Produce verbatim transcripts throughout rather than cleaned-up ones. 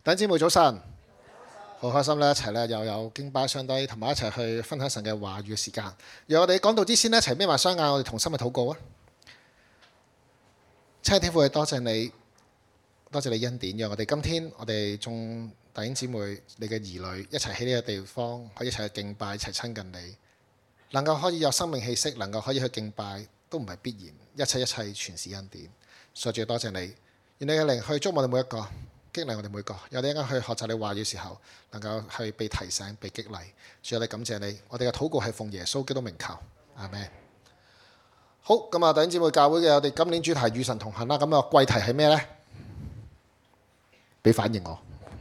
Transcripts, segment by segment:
弟兄姊妹早晨，好開心咧，一齊咧又有敬拜上帝，同埋一齊去分享神嘅話語嘅時間。讓我哋講道之前咧，一齊眯埋雙眼，我哋同心去禱告啊！親愛的天父，多謝你，多謝你恩典，讓我哋今天我哋眾弟兄姊妹、你嘅兒女一齊喺呢個地方，可以一齊去敬拜，一齊親近你，能夠可以有生命氣息，能夠可以去敬拜，都唔係必然，一切一切全是恩典。所以主要多謝你，願你嘅靈去觸摸我哋每一個。激勵我哋每個，有啲一間去學習你話語嘅時候，能夠去被提醒、被激勵。主啊，你感謝你，我哋嘅禱告係奉耶穌基督名求，阿們。好，咁啊，弟兄姊妹教會嘅我哋今年主題與神同行啦。咁啊，季題係咩呢？俾反應我，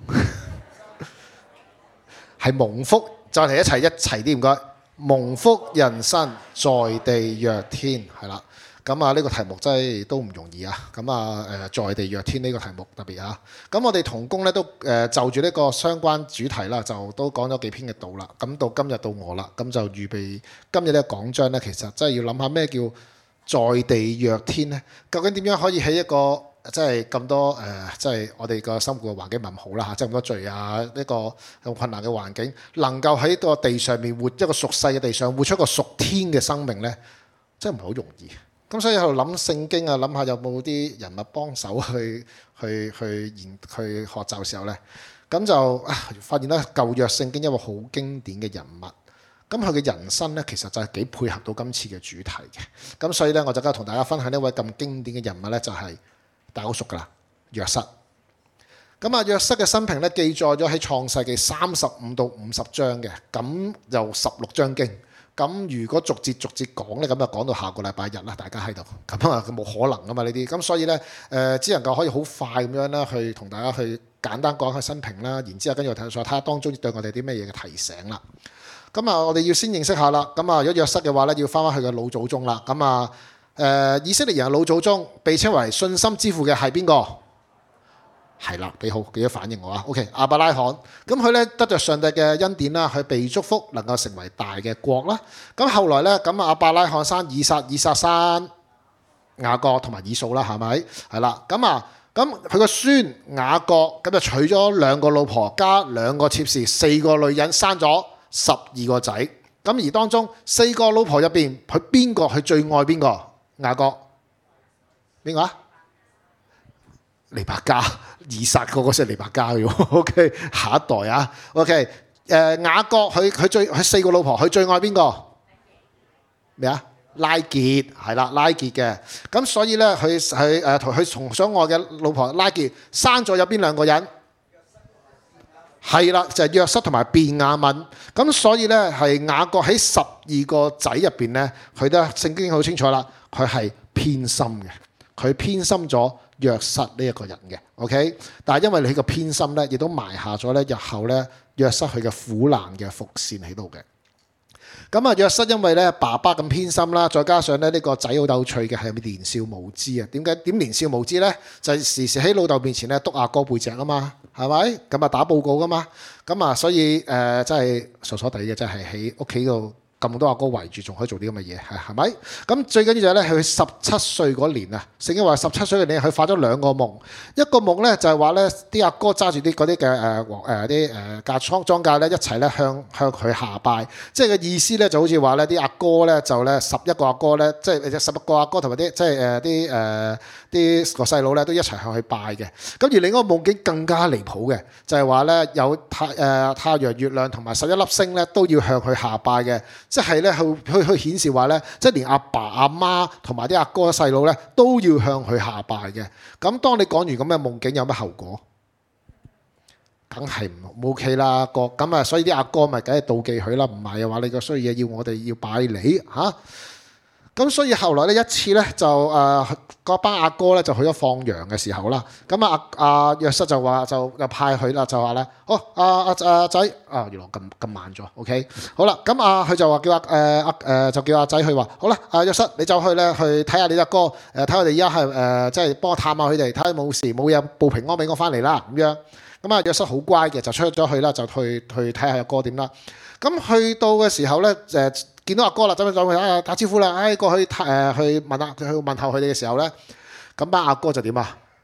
係蒙福，再嚟一齊一齊啲唔該。蒙福人生在地若天，係啦。咁啊，呢個題目真係都唔容易啊！咁啊，誒，在地若天呢個題目特別啊！咁我哋同工咧都誒就住呢個相關主題啦，就都講咗幾篇嘅道啦。咁到今日到我啦，咁就預備今日呢個講章咧，其實真係要諗下咩叫在地若天咧？究竟點樣可以喺一個即係咁多誒，即係我哋個生活嘅環境唔係咁好啦嚇，即係咁多罪啊，呢個咁困難嘅環境，能夠喺個地上面活一個屬世嘅地上，活出一個屬天嘅生命咧，真係唔係好容易。咁所以喺度諗聖經啊，諗下有冇啲人物幫手去去去研去學習嘅時候呢，咁就啊發現咧舊約聖經一個好經典嘅人物，咁佢嘅人生呢，其實就係幾配合到今次嘅主題嘅。咁所以呢，我就今日同大家分享呢位咁經典嘅人物呢，就係大家好熟噶啦，約瑟。咁啊，約瑟嘅生平呢，記載咗喺創世記三十五到五十章嘅，咁又十六章經。咁如果逐節逐節講咧，咁就講到下個禮拜日啦，大家喺度，咁啊佢冇可能噶嘛呢啲，咁所以咧誒、呃、只能夠可以好快咁樣咧去同大家去簡單講下生平啦，然之後跟住睇再睇下當中對我哋啲咩嘢嘅提醒啦。咁啊，我哋要先認識下啦。咁啊，如果約瑟嘅話咧，要翻返去嘅老祖宗啦。咁啊誒以色列人嘅老祖宗被稱為信心之父嘅係邊個？係啦，幾好，幾多反應我啊 ？OK， 亞伯拉罕，咁佢咧得着上帝嘅恩典啦，佢被祝福，能夠成為大嘅國啦。咁後來咧，咁亞伯拉罕生以撒，以撒生雅各同埋以掃啦，係咪？係啦，咁啊，咁佢個孫雅各咁就娶咗兩個老婆加兩個妾侍，四個女人，生咗十二個仔。咁而當中四個老婆入邊，佢邊個佢最愛邊個？雅各邊個啊？利百加，以撒嗰個先係利百加嘅喎。OK， 下一代啊。OK， 誒雅各佢佢最佢四個老婆，佢最愛邊個？咩啊？拉結係啦，拉結嘅。咁所以咧，佢佢誒同佢從所愛嘅老婆拉結生咗有邊兩個人？係啦，就係約瑟同埋便雅憫。咁所以咧，係雅各喺十二個仔入邊咧，佢都聖經好清楚啦，佢係偏心嘅，佢偏心咗約瑟呢一個人嘅 ，OK， 但係因為你個偏心咧，亦都埋下咗咧日後咧約瑟佢嘅苦難嘅伏線喺度嘅。咁啊，約瑟因為咧爸爸咁偏心啦，再加上咧呢個仔好有趣嘅係年少無知啊。點解點年少無知咧？就係、是、時時喺老豆面前咧督阿哥背脊啊嘛，係咪？咁啊打報告噶嘛。咁啊，所以誒、呃、真係傻傻地嘅，真係喺屋企度。咁多阿哥圍住，仲可以做啲咁嘅嘢，係係咪？咁最緊要就係咧，佢十七歲嗰年啊，聖經話十七歲嗰年，佢發咗兩個夢。一個夢咧就係話咧，啲阿哥揸住啲嗰啲嘅誒誒啲誒架倉裝架咧，一齊咧向向佢下拜。即係嘅意思咧，就好似話咧，啲阿哥咧就咧十一個阿哥咧，即係十一個阿哥同埋啲即係誒啲誒啲個細佬咧，都一齊向佢拜嘅。咁而另一個夢境更加離譜嘅，就係話咧有太誒、呃、太陽、月亮同埋十一粒星咧，都要向佢下拜嘅。即係咧，去去去顯示話咧，即係連阿爸阿媽同埋啲阿哥細佬咧，都要向佢下拜嘅。咁當你講完咁嘅夢境，有乜後果？梗係唔 OK 啦，哥。咁啊，所以啲阿哥咪梗係妒忌佢啦。唔係嘅話，你個衰嘢要我哋要拜你嚇。咁所以後來咧一次咧就誒嗰班阿哥咧就去咗放羊嘅時候啦，咁啊阿約瑟就話就就派佢啦，就話咧，哦阿阿阿仔啊，原來咁咁慢咗 ，OK， 好啦，咁啊佢就話叫阿誒阿誒就叫阿仔去話，好啦，阿約瑟你就去咧去睇下你阿哥，誒睇我哋而家係誒即係幫我探下佢哋，睇下冇事冇嘢報平安俾我翻嚟啦咁樣，咁啊約瑟好乖嘅就出咗去啦，就去去睇下阿哥點啦，咁去到嘅時候咧誒。見到阿哥啦，走去走去啊打招呼啦，唉過去誒去問下去問候佢哋嘅時候咧，咁班阿哥就點啊？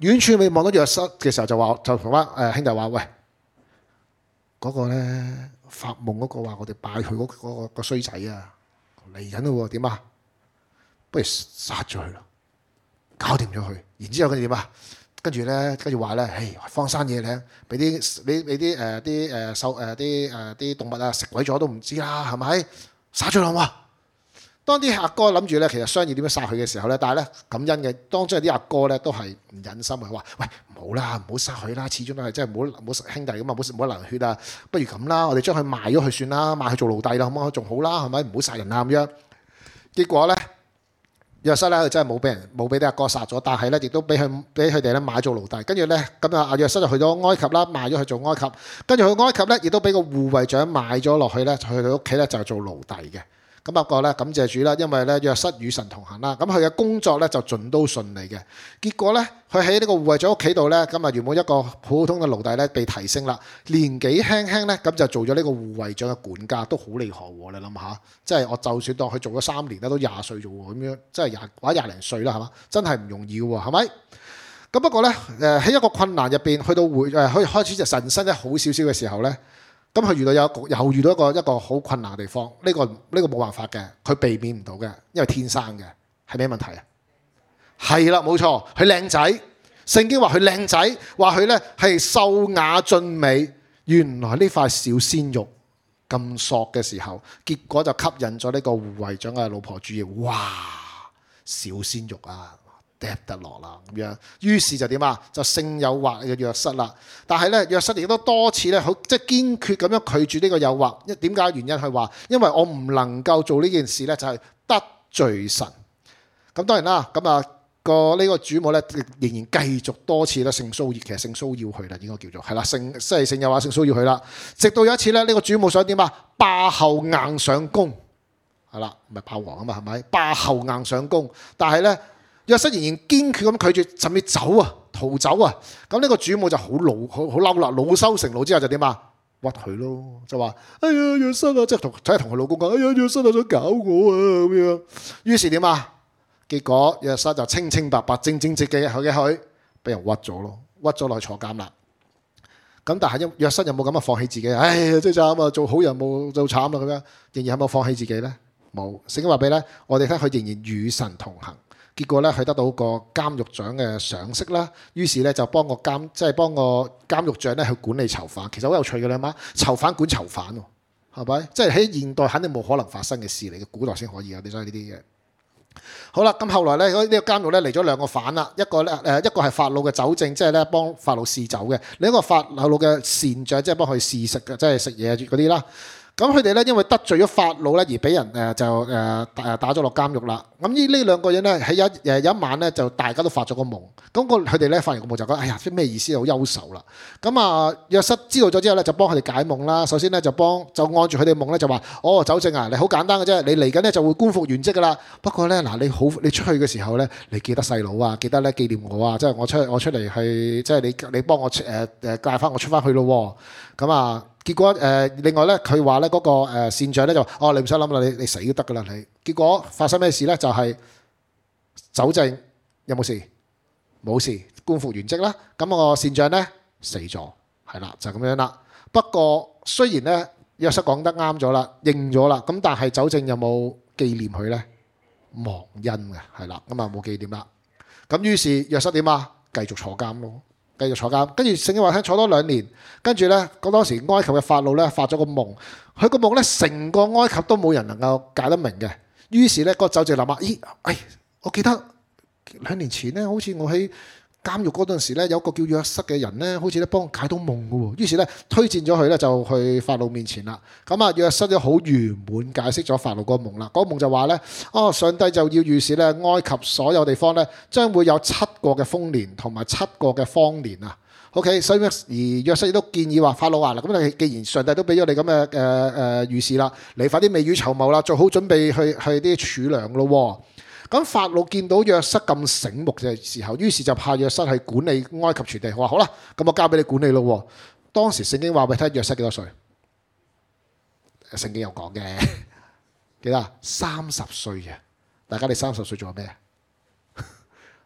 遠處未望到約瑟嘅時候就話就同翻誒兄弟話：喂，嗰、那個咧發夢嗰個話我哋拜佢嗰嗰個衰仔啊嚟緊咯喎，點啊？不如殺咗佢咯，搞掂咗佢。然之後佢哋點啊？跟住咧，跟住話咧，唉，荒山野嶺，俾啲俾俾啲誒啲誒獸誒啲誒啲動物啊食鬼咗都唔知啦，係咪？殺咗佢喎！當啲阿哥諗住咧，其實商議點樣殺佢嘅時候咧，但係咧感恩嘅，當中有啲阿哥咧都係唔忍心嘅，話：喂，唔好啦，唔好殺佢啦，始終都係即係唔好唔好兄弟咁啊，唔好唔好流血啊，不如咁啦，我哋將佢賣咗佢算啦，賣佢做奴隸啦，好唔好？仲好啦，係咪？唔好殺人啊咁樣。結果咧，約瑟咧佢真係冇俾人冇俾啲阿哥殺咗，但係咧亦都俾佢俾佢哋咧買做奴隸。跟住咧咁啊，阿約瑟就去咗埃及啦，賣咗佢做埃及。跟住去埃及咧，亦都俾個護衛長買咗落去咧，去佢屋企咧就做奴隸嘅。咁不過咧，感謝主啦，因為咧約瑟與神同行啦，咁佢嘅工作咧就盡都順利嘅。結果咧，佢喺呢個護衛長屋企度咧，咁啊原本一個普通嘅奴隸咧被提升啦，年紀輕輕咧咁就做咗呢個護衛長嘅管家，都好厲害喎！你諗下，即係我就算當佢做咗三年咧，都廿歲啫喎，咁樣即係廿或者廿零歲啦，係嘛？真係唔容易喎，係咪？咁不過咧，誒喺一個困難入邊，去到會誒可以開始就神身咧好少少嘅時候咧。咁佢遇到有又遇到一個一個好困難嘅地方，呢、這個呢、這個冇辦法嘅，佢避免唔到嘅，因為天生嘅係咩問題啊？係啦，冇錯，佢靚仔，聖經話佢靚仔，話佢咧係秀雅俊美。原來呢塊小鮮肉咁索嘅時候，結果就吸引咗呢個護衛長嘅老婆注意。哇，小鮮肉啊！掟得落啦咁樣，於是就點啊？就性誘惑嘅約瑟啦。但係咧，約瑟亦都多次咧，好即係堅決咁樣拒絕呢個誘惑。一點解原因係話，因為我唔能夠做呢件事咧，就係得罪神。咁當然啦，咁啊個呢個主母咧，仍然繼續多次咧性騷擾，其實性騷擾佢啦，應該叫做係啦，性即係性誘惑、性騷擾佢啦。直到有一次咧，呢個主母想點啊？霸后硬上弓，係啦，唔係霸王啊嘛，係咪？霸后硬上弓，但係咧。約瑟仍然堅決咁拒絕，甚至走啊，逃走啊！咁呢個主母就好怒，好好嬲啦，惱羞成怒之後就點啊？屈佢咯，就話：哎呀，約瑟啊，即係同睇下同佢老公講：哎呀，約瑟啊，想搞我啊咁樣。於是點啊？結果約瑟就清清白白、正正直直嘅去嘅去，俾人屈咗咯，屈咗落去坐監啦。咁但係因約瑟有冇咁啊放棄自己？哎呀，真係慘啊！做好人冇做慘啦咁樣，仍然有冇放棄自己咧？冇。聖經話俾咧，我哋睇佢仍然與神同行。結果咧，佢得到個監獄長嘅賞識啦。於是咧就幫個監，即係幫個監獄長咧去管理囚犯。其實好有趣嘅啦嘛，囚犯管囚犯喎，係咪？即係喺現代肯定冇可能發生嘅事嚟嘅，古代先可以啊！你所以呢啲嘅。好啦，咁後來咧，呢個監獄咧嚟咗兩個犯啦，一個咧誒一個係法老嘅酒政，即係咧幫法老試酒嘅；另一個法老嘅膳長，即係幫佢試食嘅，即係食嘢嗰啲啦。咁佢哋咧因為得罪咗法老咧，而俾人誒就誒誒打咗落監獄啦。咁呢呢兩個人咧喺有誒有一晚咧就大家都發咗個夢。咁個佢哋咧發完個夢就講：哎呀，啲咩意思？好憂愁啦。咁啊約瑟知道咗之後咧，就幫佢哋解夢啦。首先咧就幫就按住佢哋夢咧就話：哦，酒政啊，你好簡單嘅啫，你嚟緊咧就會官復原職噶啦。不過咧嗱，你好你出去嘅時候咧，你記得細佬啊，記得咧紀念我啊，即係我出我出嚟去，即係你你幫我誒誒帶翻我出翻去咯。咁啊。結果誒、呃，另外咧，佢話咧嗰個誒膳長咧就話：哦，你唔使諗啦，你你死都得噶啦你。結果發生咩事咧？就係、是、酒政有冇事？冇事，官復原職啦。咁、那個膳長咧死咗，係啦，就咁、是、樣啦。不過雖然咧約瑟講得啱咗啦，認咗啦，咁但係酒政有冇紀念佢咧？忘恩嘅，係啦，咁啊冇紀念啦。咁於是約瑟點啊？繼續坐監咯。繼續坐監，跟住聖經話聽坐多兩年，跟住咧，嗰當時埃及嘅法老咧發咗個夢，佢個夢咧成個埃及都冇人能夠解得明嘅。於是咧，嗰個酒政諗下：咦，哎，我記得兩年前咧，好似我喺監獄嗰陣時咧，有個叫約瑟嘅人咧，好似咧幫我解到夢嘅喎。於是咧，推薦咗佢咧，就去法老面前啦。咁啊，約瑟就好圓滿解釋咗法老個夢啦。嗰個夢就話咧：哦，上帝就要預示咧，埃及所有地方咧，將會有七個嘅豐年同埋七個嘅荒年啊。OK， 所以而約瑟亦都建議話：法老話啦，咁你既然上帝都俾咗你咁嘅誒誒預示啦，你快啲未雨綢繆啦，做好準備去去啲儲糧咯。咁法老見到約瑟咁醒目嘅時候，於是就派約瑟去管理埃及全地。我話好啦，咁我交俾你管理咯。當時聖經話俾你聽，約瑟幾多歲？聖經有講嘅，幾多？三十歲嘅。大家你三十歲做咩？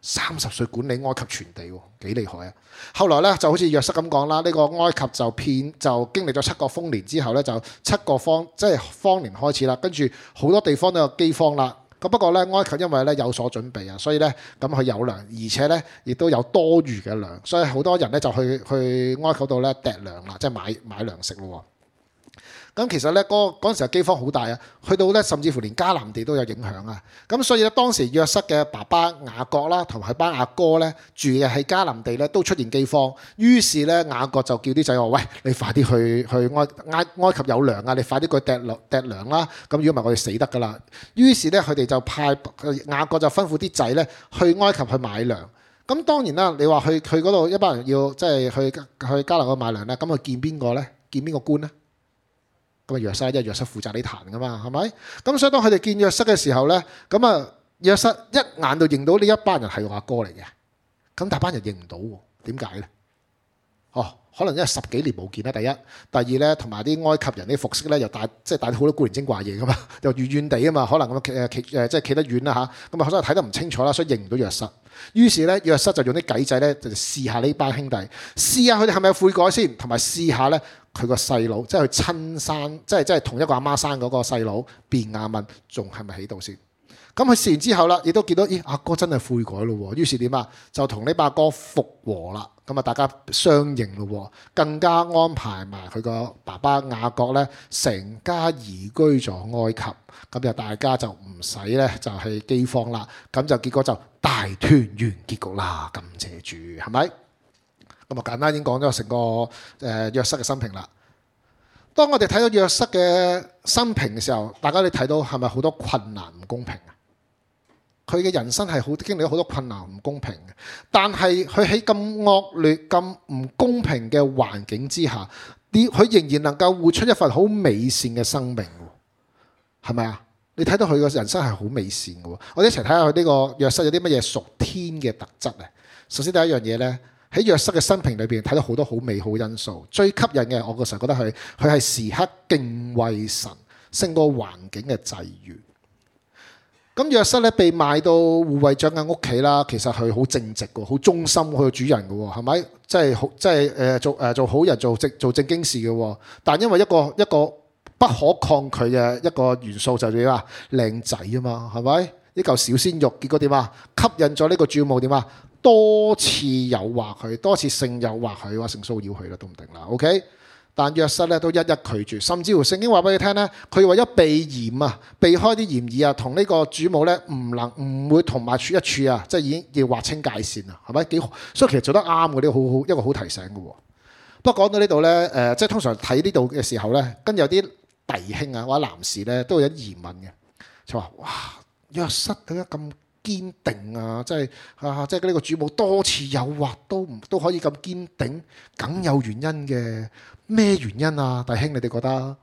三十歲管理埃及全地喎，幾厲害啊！後來咧就好似約瑟咁講啦，呢、這個埃及就遍就經歷咗七個豐年之後咧，就七個荒即係荒年開始啦，跟住好多地方都有饑荒啦。咁不過咧，埃及因為咧有所準備啊，所以咧咁佢有糧，而且咧亦都有多餘嘅糧，所以好多人咧就去去埃及度咧糴糧啦，即係買買糧食咯。咁其實咧嗰嗰陣時嘅饑荒好大啊，去到咧甚至乎連迦南地都有影響啊。咁所以咧當時約瑟嘅爸爸雅各啦，同埋佢班阿哥咧住嘅喺迦南地咧都出現饑荒。於是咧雅各就叫啲仔話：喂，你快啲去去埃埃埃及有糧啊！你快啲過去糴糧糴糧啦！咁如果唔係我哋死得㗎啦。於是咧佢哋就派雅各就吩咐啲仔咧去埃及去買糧。咁當然啦，你話去去嗰度一班人要即係去去迦南嗰度買糧咧，咁去見邊個咧？見邊個官咧？咁啊約瑟，因為約瑟負責呢壇噶嘛，係咪？咁所以當佢哋見約瑟嘅時候咧，咁啊約瑟一眼就認到呢一班人係我阿哥嚟嘅。咁大班人認唔到喎，點解咧？哦，可能因為十幾年冇見啦。第一，第二咧，同埋啲埃及人啲服飾咧又帶即係帶好多古靈精怪嘢噶嘛，又遠遠地啊嘛，可能咁誒企誒即係企得遠啦嚇，咁啊所以睇得唔清楚啦，所以認唔到約瑟。於是咧約瑟就用啲計仔咧就試下呢班兄弟，試下佢哋係咪有悔改先，同埋試下咧。佢個細佬，即係佢親生，即係即係同一個阿媽生嗰個細佬，便雅憫仲係咪喺度先？咁佢試完之後啦，亦都見到，咦，阿哥真係悔改咯喎！於是點啊？就同呢把哥復和啦。咁啊，大家相認咯喎，更加安排埋佢個爸爸雅各咧，成家移居咗埃及。咁就大家就唔使咧，就係饑荒啦。咁就結果就大團圓結局啦。感謝主，係咪？咁啊，簡單已經講咗成個誒約瑟嘅生平啦。當我哋睇到約瑟嘅生平嘅時候，大家你睇到係咪好多困難唔公平啊？佢嘅人生係好經歷咗好多困難唔公平嘅，但係佢喺咁惡劣、咁唔公平嘅環境之下，啲佢仍然能夠活出一份好美善嘅生命，係咪啊？你睇到佢嘅人生係好美善嘅。我哋一齊睇下佢呢個約瑟有啲乜嘢屬天嘅特質啊？首先第一樣嘢呢。喺約瑟嘅生平裏邊睇到好多好美好因素，最吸引嘅我個時候覺得佢佢係時刻敬畏神，勝過環境嘅際遇。咁約瑟咧被賣到護衛長嘅屋企啦，其實佢好正直嘅，好忠心佢個主人嘅，係咪？即係好即係誒做誒做好人做正做正經事嘅。但因為一個一個不可抗拒嘅一個元素就係點啊？靚仔啊嘛，係咪？呢嚿小鮮肉，結果點啊？吸引咗呢個主母點啊？多次誘惑佢，多次性誘惑佢，話性騷擾佢啦，都唔定啦。OK， 但約瑟咧都一一拒絕，甚至乎聖經話俾你聽咧，佢為咗避嫌啊，避開啲嫌疑啊，同呢個主母咧唔能唔會同埋處一處啊，即係已經要劃清界線啊，係咪幾好？所以其實做得啱嘅呢個好好一個好提醒嘅喎。不過講到呢度咧，誒、呃、即係通常睇呢度嘅時候咧，跟住有啲弟兄啊或者男士咧都有啲疑問嘅，就話：哇，約瑟點解咁堅定啊！即係啊，即係呢個主母多次誘惑都唔都可以咁堅定，梗有原因嘅。咩原因啊？弟兄，你哋覺得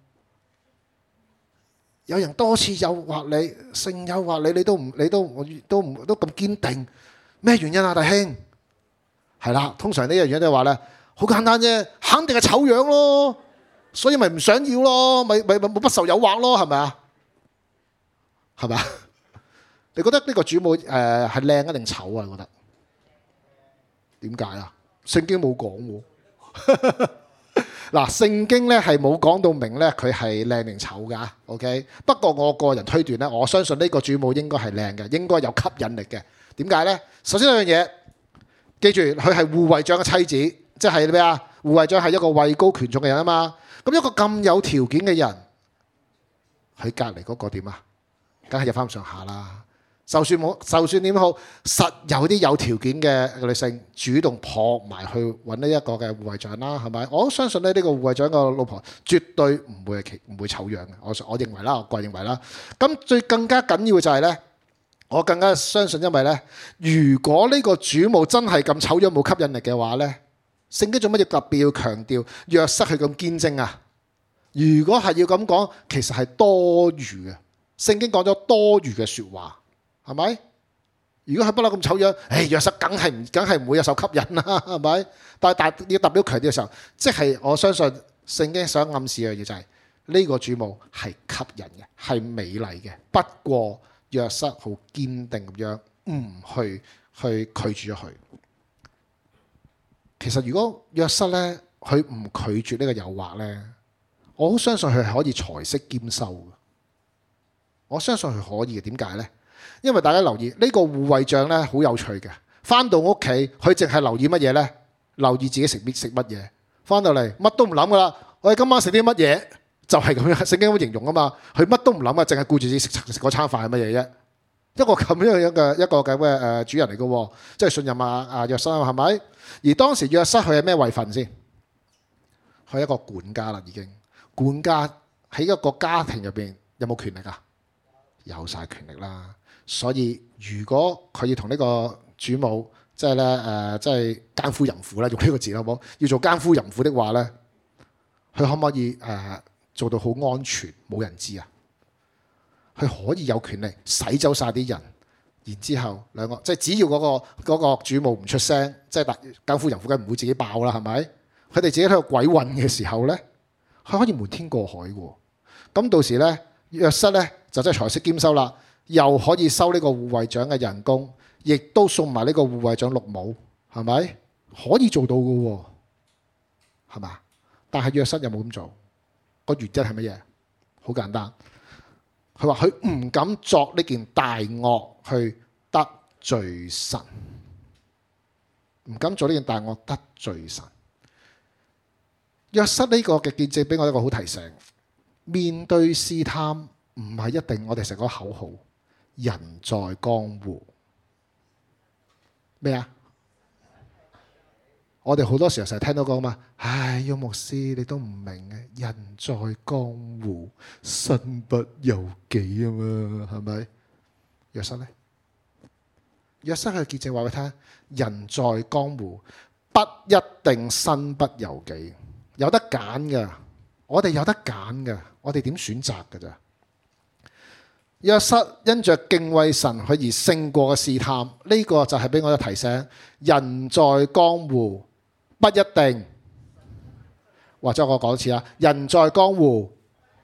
有人多次誘惑你，性誘惑你，你都唔你都都唔都咁堅定，咩原因啊？弟兄，係啦，通常呢樣嘢都係話咧，好簡單啫，肯定係醜樣咯，所以咪唔想要咯，咪咪咪不受誘惑咯，係咪啊？係咪啊？你覺得呢個主母誒係靚定醜啊？你覺得點解啊？聖經冇講喎。嗱，聖經咧係冇講到明咧佢係靚定醜㗎。OK， 不過我個人推斷咧，我相信呢個主母應該係靚嘅，應該有吸引力嘅。點解咧？首先一樣嘢，記住佢係護衛長嘅妻子，即係咩啊？護衛長係一個位高權重嘅人啊嘛。咁一個咁有條件嘅人，佢隔離嗰個點啊？梗係入翻上下啦。就算冇，就算點好，實有啲有條件嘅女性主動撲埋去揾呢一個嘅護衛長啦，係咪？我相信咧呢個護衛長個老婆絕對唔會係唔會醜樣嘅，我我認為啦，我個人認為啦。咁最更加緊要嘅就係咧，我更加相信，因為咧，如果呢個主母真係咁醜樣冇吸引力嘅話咧，聖經做乜嘢特別要強調約瑟係咁堅貞啊？如果係要咁講，其實係多餘嘅。聖經講咗多餘嘅説話。係咪？如果係不嬲咁醜樣，誒約瑟梗係唔梗係唔會有受吸引啦，係咪？但係但要特別強調嘅時候，即係我相信聖經想暗示嘅嘢就係、是、呢、這個主母係吸引嘅，係美麗嘅。不過約瑟好堅定咁樣唔去去拒絕咗佢。其實如果約瑟咧，佢唔拒絕呢個誘惑咧，我好相信佢係可以財色兼收嘅。我相信佢可以嘅，點解呢？因為大家留意呢、呢個護衛長咧，好有趣嘅。翻到屋企，佢淨係留意乜嘢呢？留意自己食乜食乜嘢。翻到嚟乜都唔諗噶啦，我哋今晚食啲乜嘢？就係、是、咁樣，聖經咁形容啊嘛。佢乜都唔諗啊，淨係顧住自己食食嗰餐飯係乜嘢啫？一個咁樣樣嘅一個咁嘅誒主人嚟嘅，即係信任啊啊約瑟係咪？而當時約瑟佢係咩位份先？佢係一個管家啦，已經管家喺一個家庭入邊有冇權力啊？有晒權力啦。所以如果佢要同呢個主母即係咧誒，即係奸夫淫婦啦，用呢個字好冇？要做奸夫淫婦的話咧，佢可唔可以誒、呃、做到好安全，冇人知啊？佢可以有權力洗走晒啲人，然之後兩個即係只要嗰、嗰個嗰個主母唔出聲，即係奸夫淫婦梗唔會自己爆啦，係咪？佢哋自己喺度鬼混嘅時候咧，佢可以瞞天過海喎。咁到時咧，約瑟咧就真係財色兼收啦，又可以收呢個護衛長嘅人工，亦都送埋呢個護衛長綠帽，係咪？可以做到嘅喎，係嘛？但係約瑟有冇咁做？個原因係乜嘢？好簡單。佢話佢唔敢作呢件大惡去得罪神，唔敢做呢件大惡得罪神。約瑟呢個嘅見證俾我一個好提醒：面對試探唔係一定我哋成個口號，人在江湖咩啊？我哋好多時候成日聽到講嘛，唉，邱牧師你都唔明嘅，人在江湖身不由己啊嘛，係咪？約瑟呢？約瑟嘅見證話俾佢聽，人在江湖不一定身不由己，有得揀㗎，我哋有得揀㗎，我哋點選擇㗎咋？約瑟因着敬畏神佢而勝過嘅試探，呢、這個就係俾我嘅提醒，人在江湖不一定，或者我講一次啊，人在江湖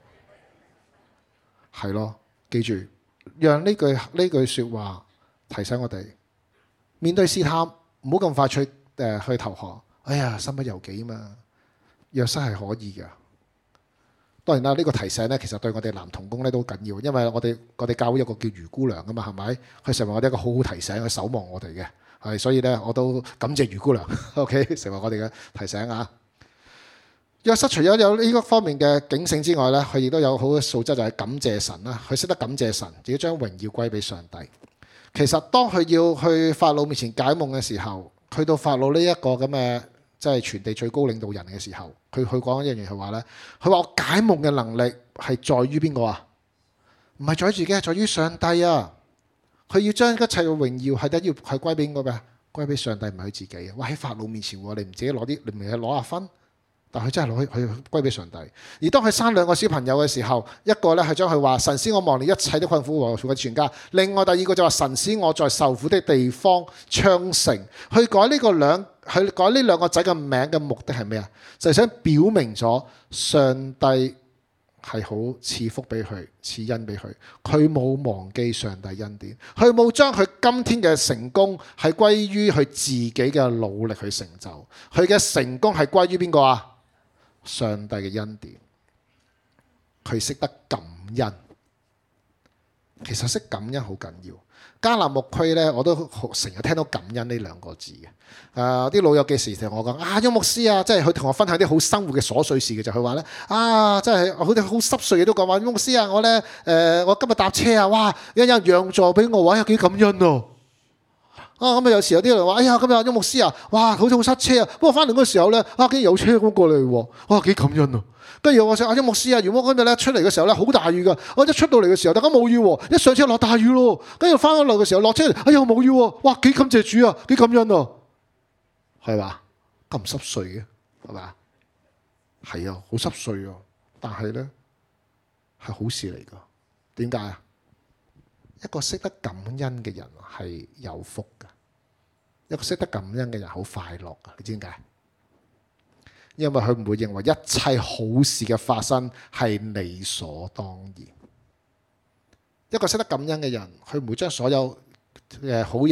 係咯，記住，讓呢句呢句說話提醒我哋，面對試探唔好咁快去誒去投降。哎呀，身不由己嘛，約瑟係可以㗎。當然啦，呢、這個提醒咧，其實對我哋男同工咧都緊要，因為我哋我哋教會有個叫余姑娘㗎嘛，係咪？佢成為我哋一個好好提醒，去守望我哋嘅。係，所以咧我都感謝余姑娘 ，OK， 成為我哋嘅提醒啊。約瑟除咗有呢個方面嘅警醒之外咧，佢亦都有好嘅素質，就係感謝神啦。佢識得感謝神，自己將榮耀歸俾上帝。其實當佢要去法老面前解夢嘅時候，去到法老呢一個咁嘅即係全地最高領導人嘅時候，佢佢講一樣嘢係話咧，佢話我解夢嘅能力係在於邊個啊？唔係在於自己，係在於上帝啊！佢要將一切嘅榮耀係得要係歸俾邊個咩？歸俾上帝，唔係佢自己啊！哇！喺法老面前，你唔自己攞啲，你唔係攞下分，但佢真係攞去去歸俾上帝。而當佢生兩個小朋友嘅時候，一個咧係將佢話神使我忘了一切的困苦和苦嘅全家，另外第二個就話神使我在受苦的地方昌盛。去改呢個兩，去改呢兩個仔嘅名嘅目的係咩啊？就係想表明咗上帝係好賜福俾佢，賜恩俾佢。佢冇忘記上帝恩典，佢冇將佢今天嘅成功係歸於佢自己嘅努力去成就。佢嘅成功係歸於邊個啊？上帝嘅恩典。佢識得感恩，其實識感恩好緊要。迦南牧區咧，我都成日聽到感恩呢兩個字嘅。誒、呃，啲老友記時同我講啊，邱牧師啊，即係佢同我分享啲好生活嘅瑣碎事嘅，就佢話咧啊，即係好似好濕碎嘅都講話，邱牧師啊，我咧誒、呃，我今日搭車啊，哇，有人讓座俾我，哇，有幾感恩啊！啊，咁啊有時有啲人話，哎呀，今日邱牧師啊，哇，好似好塞車啊，不過翻嚟嗰時候咧，啊，竟然有車咁過嚟喎，哇，幾感恩啊！跟住我話阿邱牧師啊，如果今日咧出嚟嘅時候咧好大雨噶，我一出到嚟嘅時候大家冇雨喎，一上車落大雨咯，跟住翻咗嚟嘅時候落車，哎呀冇雨喎，哇，幾感謝主啊，幾感恩啊，係嘛？咁濕碎嘅係嘛？係啊，好濕碎啊，但係咧係好事嚟噶。點解啊？一個識得感恩嘅人係有福噶，一個識得感恩嘅人好快樂噶。你知點解？因為佢唔會認為一切好事嘅發生係理所當然。一個識得感恩嘅人，佢唔會將所有誒好嘢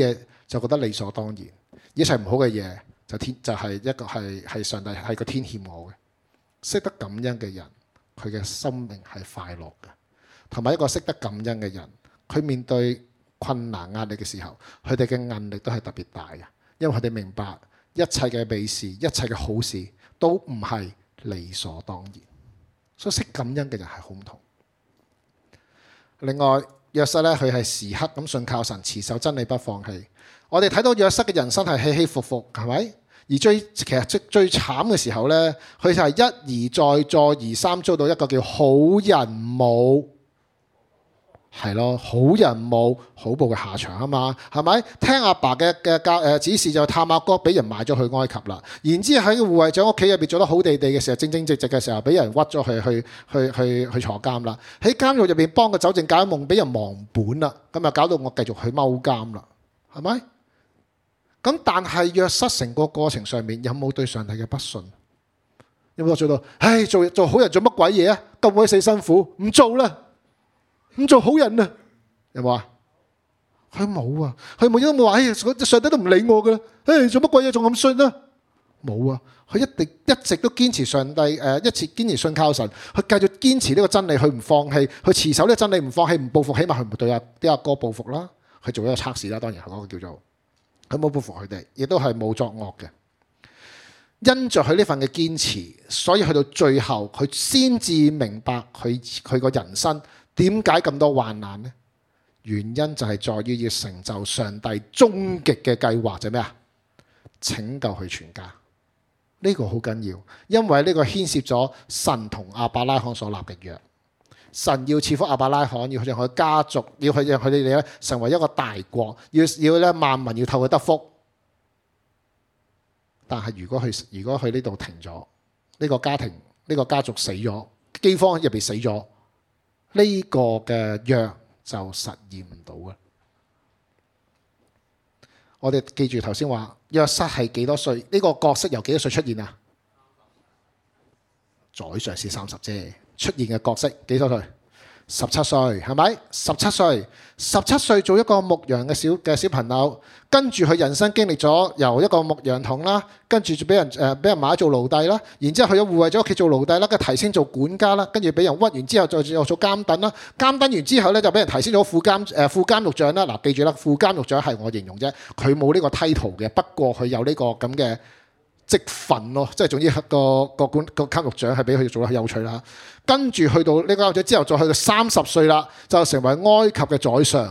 就覺得理所當然，一切唔好嘅嘢就天就係一個係係上帝係個天欠我嘅。識得感恩嘅人，佢嘅生命係快樂嘅，同埋一個識得感恩嘅人，佢面對困難壓力嘅時候，佢哋嘅韌力都係特別大嘅，因為佢哋明白一切嘅美事、一切嘅好事都唔係理所當然，所以識感恩嘅人係好唔同。另外，約瑟咧，佢係時刻咁信靠神，持守真理不放棄。我哋睇到約瑟嘅人生係起起伏伏，係咪？而最其實最最慘嘅時候咧，佢就係一而再、再而三遭到一個叫好人冇，係咯，好人冇好報嘅下場啊嘛，係咪？聽阿爸嘅嘅教誒指示就探阿哥，俾人賣咗去埃及啦。然之後喺護衛長屋企入邊做得好地地嘅時候，正正直直嘅時候，俾人屈咗去去去去去坐監啦。喺監獄入邊幫個酒政解夢，俾人忘本啦，咁啊搞到我繼續去踎監啦，係咪？咁但係約瑟成個過程上面有冇對上帝嘅不信？有冇做到？唉，做做好人做乜鬼嘢啊？咁鬼死辛苦，唔做啦，唔做好人啊？有冇啊？佢冇啊，佢冇都冇話，唉，上帝都唔理我噶啦，唉，做乜鬼嘢仲咁信啊？冇啊，佢一定一直都堅持上帝誒，一直堅持信靠神，佢繼續堅持呢個真理，佢唔放棄，佢持守呢個真理唔放棄，唔報復，起碼佢唔對阿啲阿哥報復啦，佢做一個測試啦，當然係嗰個叫做。佢冇報復佢哋，亦都係冇作惡嘅。因着佢呢份嘅堅持，所以去到最後，佢先至明白佢佢個人生點解咁多患難呢？原因就係在於要成就上帝終極嘅計劃，就係咩啊？拯救佢全家。呢個好緊要，因為呢個牽涉咗神同亞伯拉罕所立嘅約。神要賜福亞伯拉罕，要讓佢家族，要去讓佢哋咧成為一個大國，要要咧萬民要透佢得福。但係如果佢如果佢呢度停咗，呢個家庭呢個家族死咗，饑荒入邊死咗，呢個嘅約就實現唔到嘅。我哋記住頭先話約瑟係幾多歲？呢個角色由幾多歲出現啊？宰相先三十啫。出現嘅角色幾多歲？十七歲，係咪？十七歲，十七歲做一個牧羊嘅小嘅小朋友，跟住佢人生經歷咗由一個牧羊童啦，跟住就俾人誒俾人買做奴隸啦，然之後去咗護衛咗屋企做奴隸啦，跟住提升做管家啦，跟住俾人屈完之後再又做監躉啦，監躉完之後咧就俾人提升咗副監誒副監獄長啦。嗱，記住啦，副監獄長係我形容啫，佢冇呢個 title 嘅，不過佢有呢個咁嘅職份咯，即係總之個個管個監獄長係俾佢做得有趣啦。跟住去到呢個監獄長之後，再去到三十歲啦，就成為埃及嘅宰相。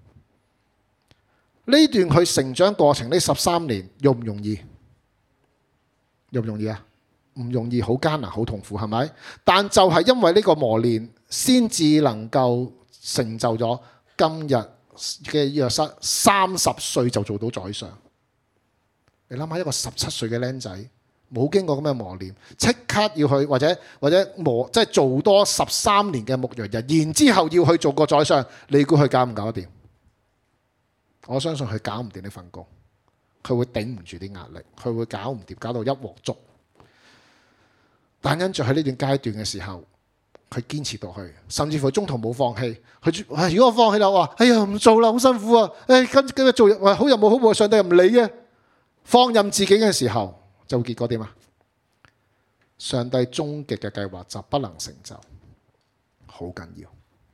呢段佢成長過程呢十三年容唔容易？容唔容易啊？唔容易，好艱難，好痛苦，係咪？但就係因為呢個磨練，先至能夠成就咗今日嘅約瑟三十歲就做到宰相。你諗下，一個十七歲嘅僆仔，冇經過咁嘅磨練，即刻要去或者或者磨，即係做多十三年嘅牧羊人，然之後要去做個宰相，你估佢搞唔搞得掂？我相信佢搞唔掂呢份工，佢會頂唔住啲壓力，佢會搞唔掂，搞到一鑊粥。但因着喺呢段階段嘅時候，佢堅持到去，甚至乎中途冇放棄。佢如果我放棄啦，話哎呀唔做啦，好辛苦啊！誒跟跟住做，話好又冇好報，上帝又唔理嘅。放任自己嘅時候，就會結果點啊？上帝終極嘅計劃就不能成就，好緊要。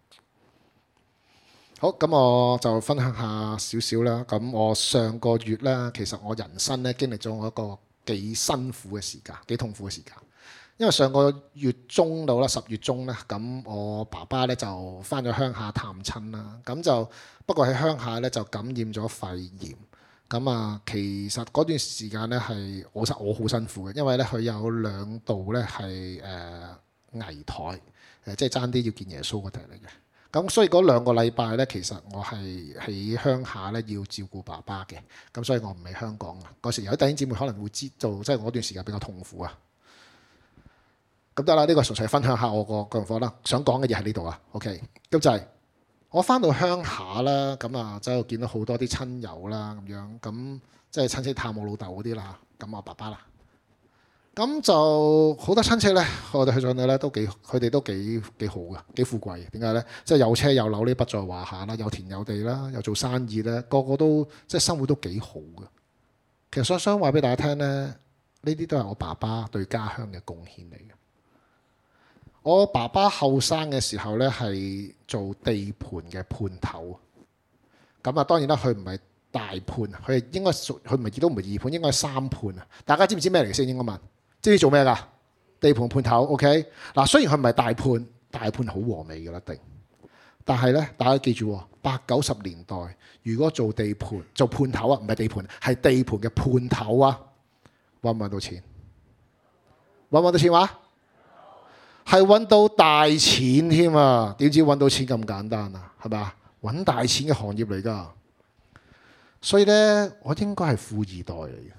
好，咁我就分享下少少啦。咁我上個月咧，其實我人生咧經歷咗我一個幾辛苦嘅時間，幾痛苦嘅時間。因為上個月中到啦，十月中咧，咁我爸爸咧就返咗鄉下探親啦。咁就不過喺鄉下咧就感染咗肺炎。咁啊，其實嗰段時間咧係我實我好辛苦嘅，因為咧佢有兩度咧係誒危殆，誒即係爭啲要見耶穌嗰啲嚟嘅。咁所以嗰兩個禮拜咧，其實我係喺鄉下咧要照顧爸爸嘅。咁所以我唔喺香港啊。嗰時有啲弟兄姊妹可能會知道，即係我段時間比較痛苦啊。咁得啦，呢個純粹分享下我個個人課啦。想講嘅嘢喺呢度啊。OK，咁就係。我翻到鄉下啦，咁啊，就喺度見到好多啲親友啦，咁樣咁即係親戚探我老豆嗰啲啦，咁我爸爸啦。咁咁就好多親戚咧，我哋去上去咧都幾，佢哋都幾幾好嘅，幾富貴嘅。點解咧？即係有車有樓呢，不在話下啦，有田有地啦，又做生意咧，個個都即係生活都幾好嘅。其實想想話俾大家聽咧，呢啲都係我爸爸對家鄉嘅貢獻嚟嘅。我爸爸後生嘅時候咧係做地盤嘅判頭，咁啊當然啦，佢唔係大判，佢係應該屬，佢唔係亦都唔係二判，應該係三判啊！大家知唔知咩嚟先？應該問。知唔知做咩㗎？地盤判頭 ，OK。嗱，雖然佢唔係大判，大判好和味㗎啦，一定。但係咧，大家記住，八九十年代如果做地盤做判頭啊，唔係地盤，係地盤嘅判頭啊，揾唔揾到錢？揾唔揾到錢話？係揾到大錢添啊！點知揾到錢咁簡單啊？係咪啊？揾大錢嘅行業嚟㗎。所以咧，我應該係富二代嚟嘅。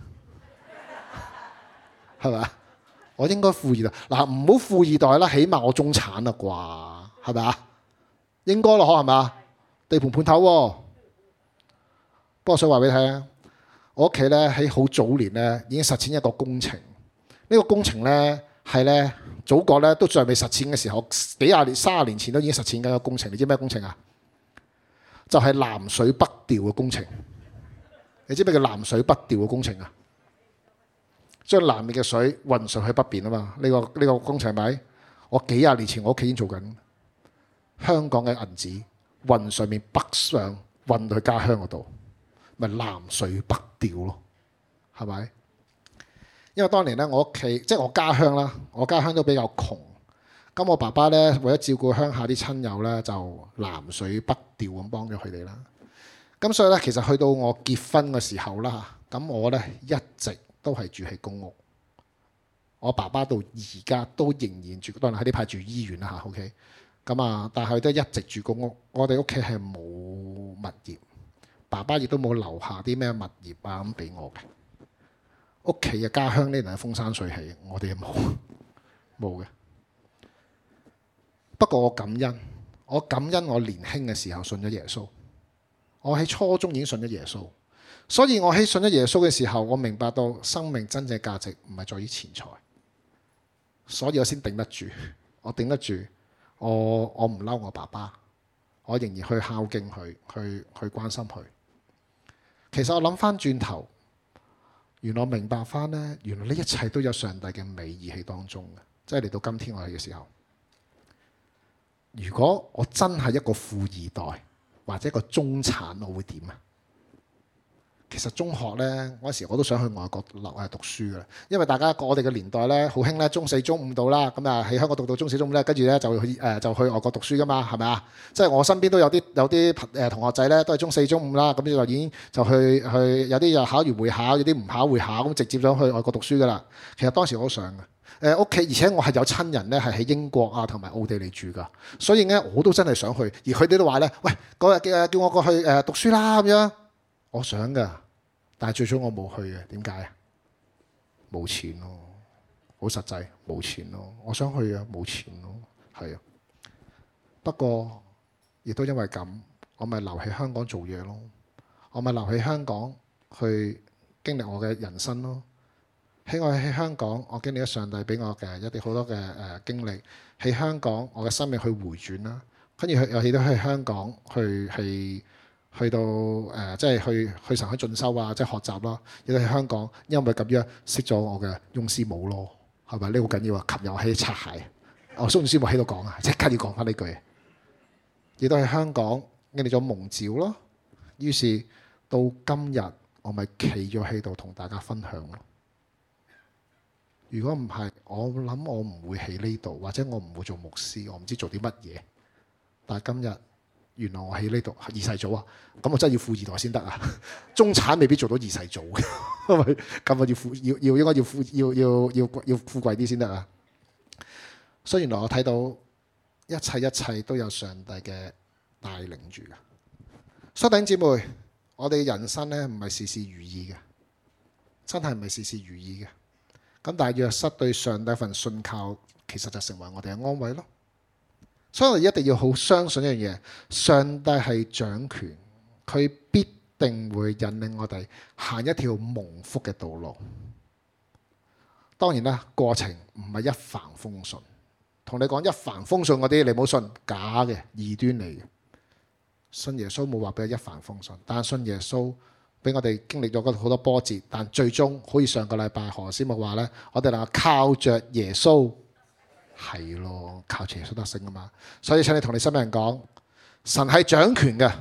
係咪啊？我應該富二代嗱，唔好富二代啦，起碼我中產啦啩，係咪啊？應該咯，可係咪啊？地盤判頭喎。不過我想話俾你聽，我屋企咧喺好早年咧已經實踐一個工程。呢個工程咧係咧祖國咧都仲未實踐嘅時候，幾廿年、三十年前都已經實踐緊個工程。你知咩工程啊？就係南水北調嘅工程。你知咩叫南水北調嘅工程啊？將南面嘅水運上去北邊啊嘛，呢、這個呢、這個工程係咪？我幾廿年前我屋企已經做緊，香港嘅銀紙運上面北上運到去家鄉嗰度，咪、就是、南水北調咯，係咪？因為當年咧我屋企即係我家鄉啦，我家鄉都比較窮，咁我爸爸咧為咗照顧鄉下啲親友咧，就南水北調咁幫咗佢哋啦。咁所以咧，其實去到我結婚嘅時候啦，咁我咧一直都係住喺公屋，我爸爸到而家都仍然住，當然喺呢排住醫院啦嚇 ，OK。咁啊，但係都一直住公屋。我哋屋企係冇物業，爸爸亦都冇留下啲咩物業啊咁俾我嘅。屋企嘅家鄉呢度係風生水起，我哋冇冇嘅。不過我感恩，我感恩我年輕嘅時候信咗耶穌。我喺初中已經信咗耶穌。所以我喺信咗耶穌嘅時候，我明白到生命真正價值唔係在於錢財，所以我先頂得住，我頂得住，我我唔嬲我爸爸，我仍然去孝敬佢，去去關心佢。其實我諗翻轉頭，原來我明白翻呢，原來呢一切都有上帝嘅美意喺當中嘅，即係嚟到今天我哋嘅時候，如果我真係一個富二代或者一個中產，我會點啊？其實中學咧嗰時我都想去外國留誒讀書嘅，因為大家我哋嘅年代咧好興咧中四中五到啦，咁啊喺香港讀到中四中五咧，跟住咧就去誒就去外國讀書噶嘛，係咪啊？即係我身邊都有啲有啲誒同學仔咧都係中四中五啦，咁就已經就去去有啲又考完會考，有啲唔考會考，咁直接想去外國讀書噶啦。其實當時我都想嘅，誒屋企，而且我係有親人咧係喺英國啊同埋奧地利住噶，所以咧我都真係想去，而佢哋都話咧，喂，嗰日叫叫我過去誒讀書啦咁樣，我想噶。但係最終我冇去嘅，點解啊？冇錢咯，好實際，冇錢咯。我想去啊，冇錢咯，係啊。不過亦都因為咁，我咪留喺香港做嘢咯。我咪留喺香港去經歷我嘅人生咯。喺我喺香港，我經歷咗上帝俾我嘅一啲好多嘅誒經歷。喺香港，我嘅生命去回轉啦。跟住又去到去香港去去。去到誒、呃，即係去去神去進修啊，即係學習咯。亦都喺香港，因為咁樣識咗我嘅翁師母咯，係咪？呢個好緊要啊！琴日我喺擦鞋，我蘇師母喺度講啊，即刻要講翻呢句。亦都喺香港經歷咗蒙召咯。於是到今日，我咪企咗喺度同大家分享咯。如果唔係，我諗我唔會喺呢度，或者我唔會做牧師，我唔知做啲乜嘢。但係今日。原來我喺呢度二世祖啊，咁我真係要富二代先得啊！中產未必做到二世祖嘅，咁我要富要要應該要富要要要要富貴啲先得啊！所以原來我睇到一切一切都有上帝嘅帶領住嘅。所以弟兄姊妹，我哋人生咧唔係事事如意嘅，真係唔係事事如意嘅。咁但係若失對上帝份信靠，其實就成為我哋嘅安慰咯。所以我哋一定要好相信一樣嘢，上帝係掌權，佢必定會引領我哋行一條蒙福嘅道路。 當然啦，過程唔係一帆風順。同你講一帆風順嗰啲，你唔好信，假嘅異端嚟嘅。信耶穌冇話俾佢一帆風順，但係信耶穌俾我哋經歷咗好多波折，但最終好似上個禮拜何師母話呢，我哋能夠靠着耶穌，係咯，靠住耶穌得勝啊嘛。所以請你同你身邊人講，神係掌權嘅，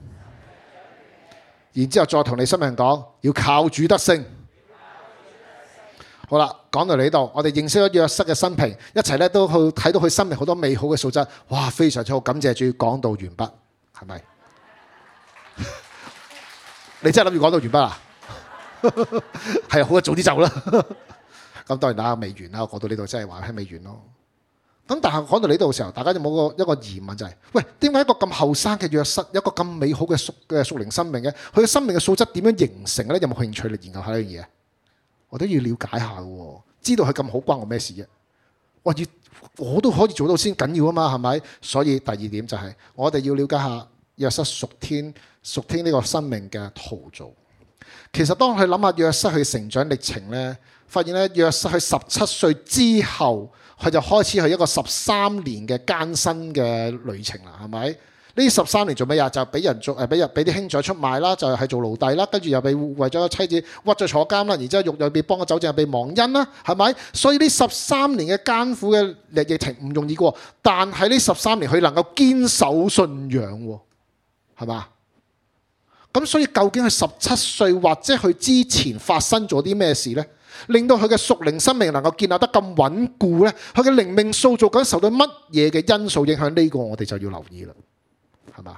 然之後再同你身邊人講，要靠主得勝。好啦，講到呢度，我哋認識咗約瑟嘅生平，一齊咧都去睇到佢生命好多美好嘅素質。哇，非常之好，感謝主。講道完畢，係咪？你真係諗住講道完畢啊？係啊，好啊，早啲走啦。咁當然啦，未完啦。我講到呢度真係話係未完咯。咁但係講到呢度嘅時候，大家有冇個一個疑問就係、是：喂，點解一個咁後生嘅約瑟，有一個咁美好嘅屬嘅屬靈生命嘅，佢嘅生命嘅素質點樣形成咧？有冇興趣嚟研究下呢樣嘢？我都要了解下嘅，知道佢咁好關我咩事啫？我要我都可以做到先緊要啊嘛，係咪？所以第二點就係、是、我哋要了解下約瑟屬天屬天呢個生命嘅陶造。其實當佢諗下約瑟佢成長歷程咧，發現咧約瑟佢十七歲之後，佢就開始係一個十三年嘅艱辛嘅旅程啦，係咪？呢十三年做咩呀？就俾人做誒，俾人俾啲兄長出賣啦，就係、是、做奴隸啦，跟住又被為咗妻子屈咗坐監啦，然之後又又被幫咗走，淨係被忘恩啦，係咪？所以呢十三年嘅艱苦嘅歷程唔容易過，但係呢十三年佢能夠堅守信仰喎，係嘛？咁所以究竟係十七歲或者佢之前發生咗啲咩事呢？令到佢嘅屬靈生命能夠建立得咁穩固呢？佢嘅靈命塑造緊受到乜嘢嘅因素影響？呢個我哋就要留意啦。係嘛？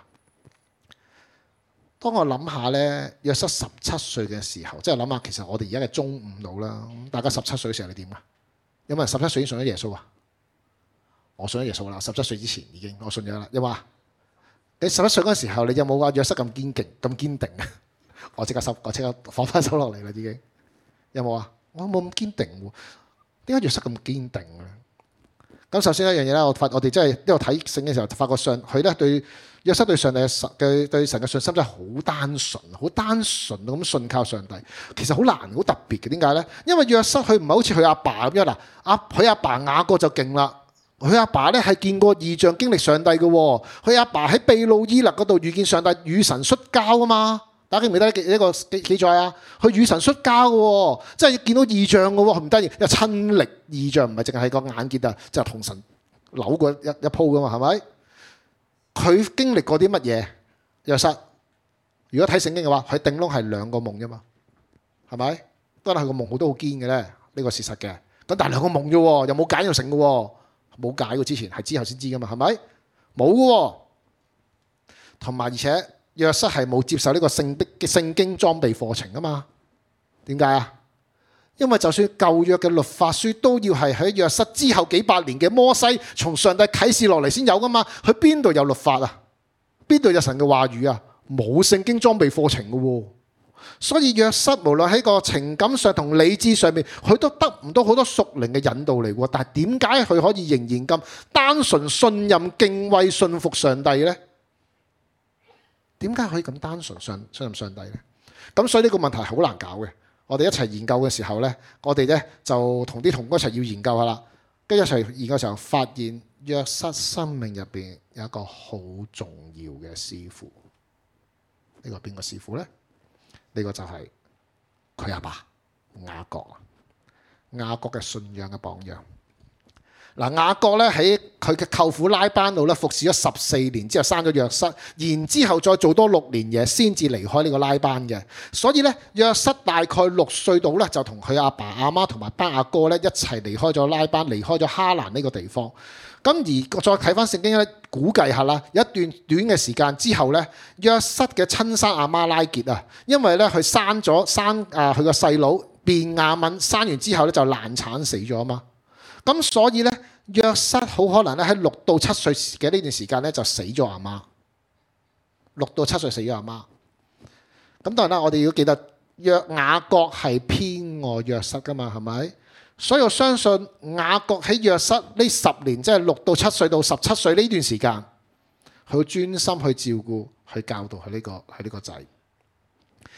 當我諗下咧，約瑟十七歲嘅時候，即係諗下，其實我哋而家嘅中午度啦。大家十七歲嘅時候你點啊？有冇人十七歲已經信咗耶穌啊？我信咗耶穌啦，十七歲之前已經我信咗啦。有冇啊？你十一歲嗰時候，你有冇話約瑟咁堅勁、咁堅定啊？我即刻收，我即刻放翻手落嚟啦，已經有冇啊？我冇咁堅定喎。點解約瑟咁堅定咧？咁首先一樣嘢咧，我發我哋真係呢度睇聖經嘅時候，發覺上佢咧對約瑟對上帝嘅神嘅對神嘅信心真係好單純，好單純咁信靠上帝。其實好難，好特別嘅。點解咧？因為約瑟佢唔係好似佢阿爸咁樣嗱，阿佢阿爸雅各就勁啦。佢阿爸咧係見過異象經歷上帝嘅，佢阿爸喺秘魯伊勒嗰度遇見上帝，與神摔跤啊嘛。大家記唔記得呢個記記載啊？佢與神摔跤嘅，即係見到異象嘅，佢唔單止有親歷異象，唔係淨係個眼見啊，就係同神扭過一一鋪噶嘛，係咪？佢經歷過啲乜嘢？約瑟，如果睇聖經嘅話，佢頂籠係兩個夢啫嘛，係咪？當然佢個夢好多好堅嘅咧，呢個事實嘅。咁但係兩個夢啫，又冇解又成嘅，冇解過之前係之後先知噶嘛，係咪？冇嘅，同埋而且。約瑟係冇接受呢個聖的聖經裝備課程啊嘛？點解啊？因為就算舊約嘅律法書都要係喺約瑟之後幾百年嘅摩西從上帝啟示落嚟先有噶嘛？佢邊度有律法啊？邊度有神嘅話語啊？冇聖經裝備課程嘅喎。所以約瑟無論喺個情感上同理智上面，佢都得唔到好多屬靈嘅引導嚟喎。但係點解佢可以仍然咁單純信任、敬畏、信服上帝呢？點解可以咁單純信信任上帝呢？咁所以呢個問題好難搞嘅。我哋一齊研究嘅時候呢，我哋呢就同啲同工一齊要研究下啦。跟住一齊研究嘅時候，發現約瑟生命入邊有一個好重要嘅師傅。呢個邊個師傅呢？呢個就係佢阿爸雅各啊，雅各嘅信仰嘅榜樣。嗱，雅各咧喺佢嘅舅父拉班度咧服侍咗十四年之後生咗約瑟，然之後再做多六年嘢先至離開呢個拉班嘅。所以咧約瑟大概六歲度咧就同佢阿爸阿媽同埋班阿哥咧一齊離開咗拉班，離開咗哈蘭呢個地方。咁而再睇翻聖經咧，估計下啦，有一段短嘅時間之後咧，約瑟嘅親生阿媽拉結啊，因為咧佢生咗生啊佢個細佬便雅憫生完之後咧就難產死咗啊嘛。咁所以咧，約瑟好可能咧喺六到七歲嘅呢段時間咧就死咗阿媽。六到七歲死咗阿媽。咁當然啦，我哋要記得約雅各係偏愛約瑟噶嘛，係咪？所以我相信雅各喺約瑟呢十年，即係六到七歲到十七歲呢段時間，佢專心去照顧、去教導佢呢個佢呢個仔。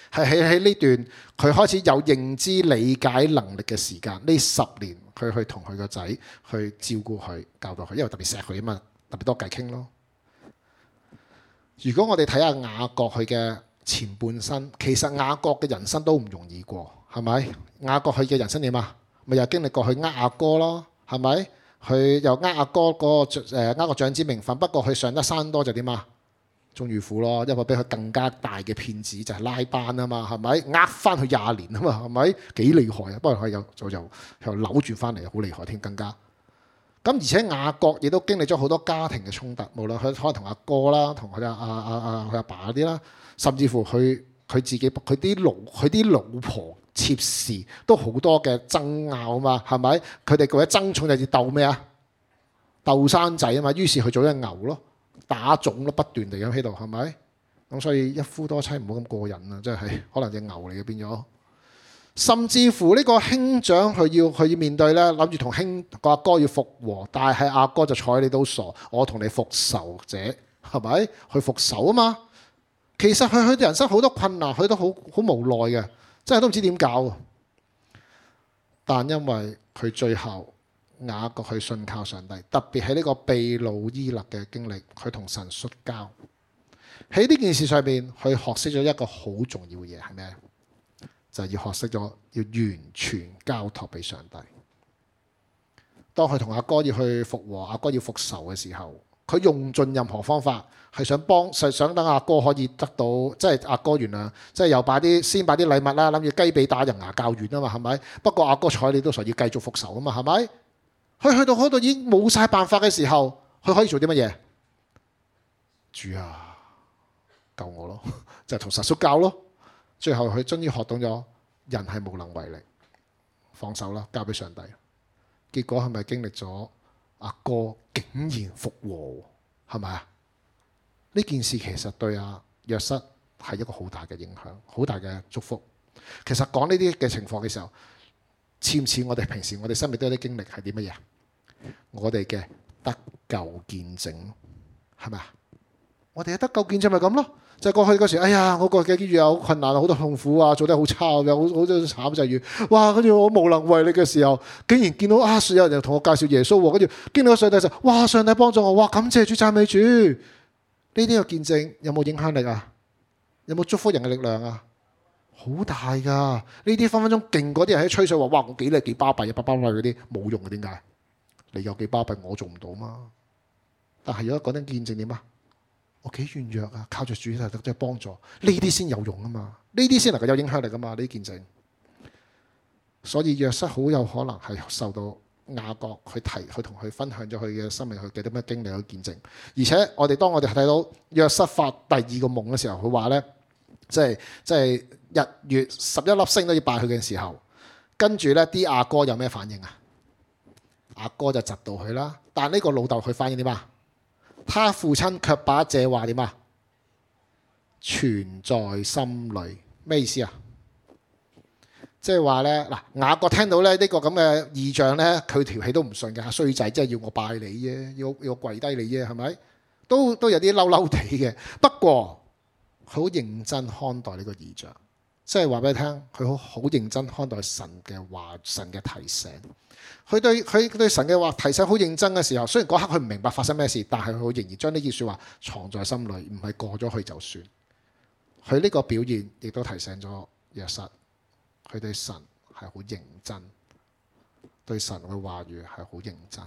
係喺喺呢段佢開始有認知理解能力嘅時間，呢十年佢去同佢個仔去照顧佢、教導佢，因為特別錫佢啊嘛，特別多偈傾咯。如果我哋睇下雅各佢嘅前半生，其實雅各嘅人生都唔容易過，係咪？雅各佢嘅人生點啊？咪又經歷過去呃阿哥咯，係咪？佢又呃阿哥嗰個誒呃個長子名分，不過佢上得山多就點啊？終遇虎咯，因為比佢更加大嘅騙子就係拉班啊嘛，係咪？呃翻佢廿年啊嘛，係咪？幾厲害啊！不過佢又就就又扭轉翻嚟，好厲害添，更加。咁而且雅各亦都經歷咗好多家庭嘅衝突，無論佢可能同阿哥啦，同佢阿阿阿阿佢阿爸嗰啲啦，甚至乎佢佢自己佢啲老佢啲老婆妾侍都好多嘅爭拗啊嘛，係咪？佢哋嗰啲爭寵就係鬥咩啊？鬥生仔啊嘛，於是佢做咗牛咯，打種咯，不斷地咁喺度，係咪？咁所以一夫多妻唔好咁過癮啊！真係可能隻牛嚟嘅變咗。甚至乎呢個兄長佢要佢要面對咧，諗住同兄個阿哥要復和，但係阿哥就睬你都傻，我同你復仇者，係咪？去復仇啊嘛。其實佢佢人生好多困難，佢都好好無奈嘅，真係都唔知點搞。但因為佢最後雅各去信靠上帝，特別喺呢個被擄伊勒嘅經歷，佢同神摔交。喺呢件事上面，佢學識咗一個好重要嘅嘢係咩？就係要學識咗要完全交託俾上帝。當佢同阿哥要去復和、阿哥要復仇嘅時候，佢用盡任何方法，係想幫，係想等阿哥可以得到，即係阿哥原諒，即係又擺啲先擺啲禮物啦，諗住雞髀打人牙較軟啊嘛，係咪？不過阿哥睬你都傻，要繼續復仇啊嘛，係咪？佢去到嗰度已經冇晒辦法嘅時候，佢可以做啲乜嘢？主啊，救我咯，就係同神叔教咯。最後佢終於學懂咗人係無能為力，放手啦，交俾上帝。結果係咪經歷咗阿哥竟然復和？係咪啊？呢件事其實對阿約瑟係一個好大嘅影響，好大嘅祝福。其實講呢啲嘅情況嘅時候，似唔似我哋平時我哋生命都有啲經歷係啲乜嘢？我哋嘅得救見證，係咪啊？我哋嘅得救見證咪咁咯。就係過去嗰時，哎呀，我個嘅跟住有好困難啊，好多痛苦啊，做得好差，有好好多慘就係，哇！跟住我無能為力嘅時候，竟然見到啊，有人同我介紹耶穌喎，跟住經歷咗上帝就，哇！上帝幫助我，哇！感謝主，讚美主。呢啲嘅見證有冇影響力啊？有冇祝福人嘅力量啊？好大㗎！呢啲分分鐘勁嗰啲人喺吹水話，哇！我幾叻幾巴閉，一百巴閉嗰啲冇用嘅，點解？你有幾巴閉，我做唔到嘛？但係如果講緊見證點啊？我幾軟弱啊！靠住主就得咗幫助，呢啲先有用啊嘛！呢啲先能夠有影響力噶嘛！呢啲見證，所以約瑟好有可能係受到雅各去提，去同佢分享咗佢嘅生命，佢嘅啲咩經歷嘅見證。而且我哋當我哋睇到約瑟發第二個夢嘅時候，佢話咧，即係即係日月十一粒星都要拜佢嘅時候，跟住咧啲阿哥有咩反應啊？阿哥就窒到佢啦，但係呢個老豆佢反應點啊？他父親卻把這話點啊？存在心裏，咩意思啊？即係話咧，嗱，雅各聽到咧呢個咁嘅異象咧，佢條氣都唔順嘅，衰仔，即係要我拜你啫，要要我跪低你啫，係咪？都都有啲嬲嬲地嘅。不過佢好認真看待呢個異象，即係話俾你聽，佢好好認真看待神嘅話，神嘅提醒。佢對佢對神嘅話提醒好認真嘅時候，雖然嗰刻佢唔明白發生咩事，但係佢仍然將呢句説話藏在心裏，唔係過咗去就算。佢呢個表現亦都提醒咗約瑟，佢對神係好認真，對神嘅話語係好認真。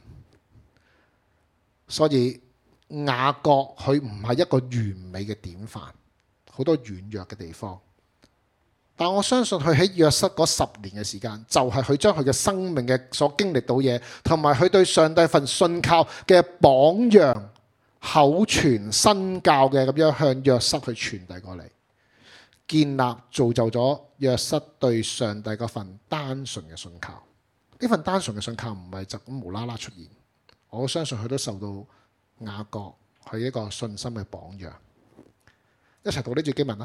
所以雅各佢唔係一個完美嘅典範，好多軟弱嘅地方。但我相信佢喺約瑟嗰十年嘅時間，就係佢將佢嘅生命嘅所經歷到嘢，同埋佢對上帝份信靠嘅榜樣、口傳身教嘅咁樣向約瑟去傳遞過嚟，建立造就咗約瑟對上帝嗰份單純嘅信靠。呢份單純嘅信靠唔係就咁無啦啦出現，我相信佢都受到雅各佢一個信心嘅榜樣。一齊讀呢段經文啦。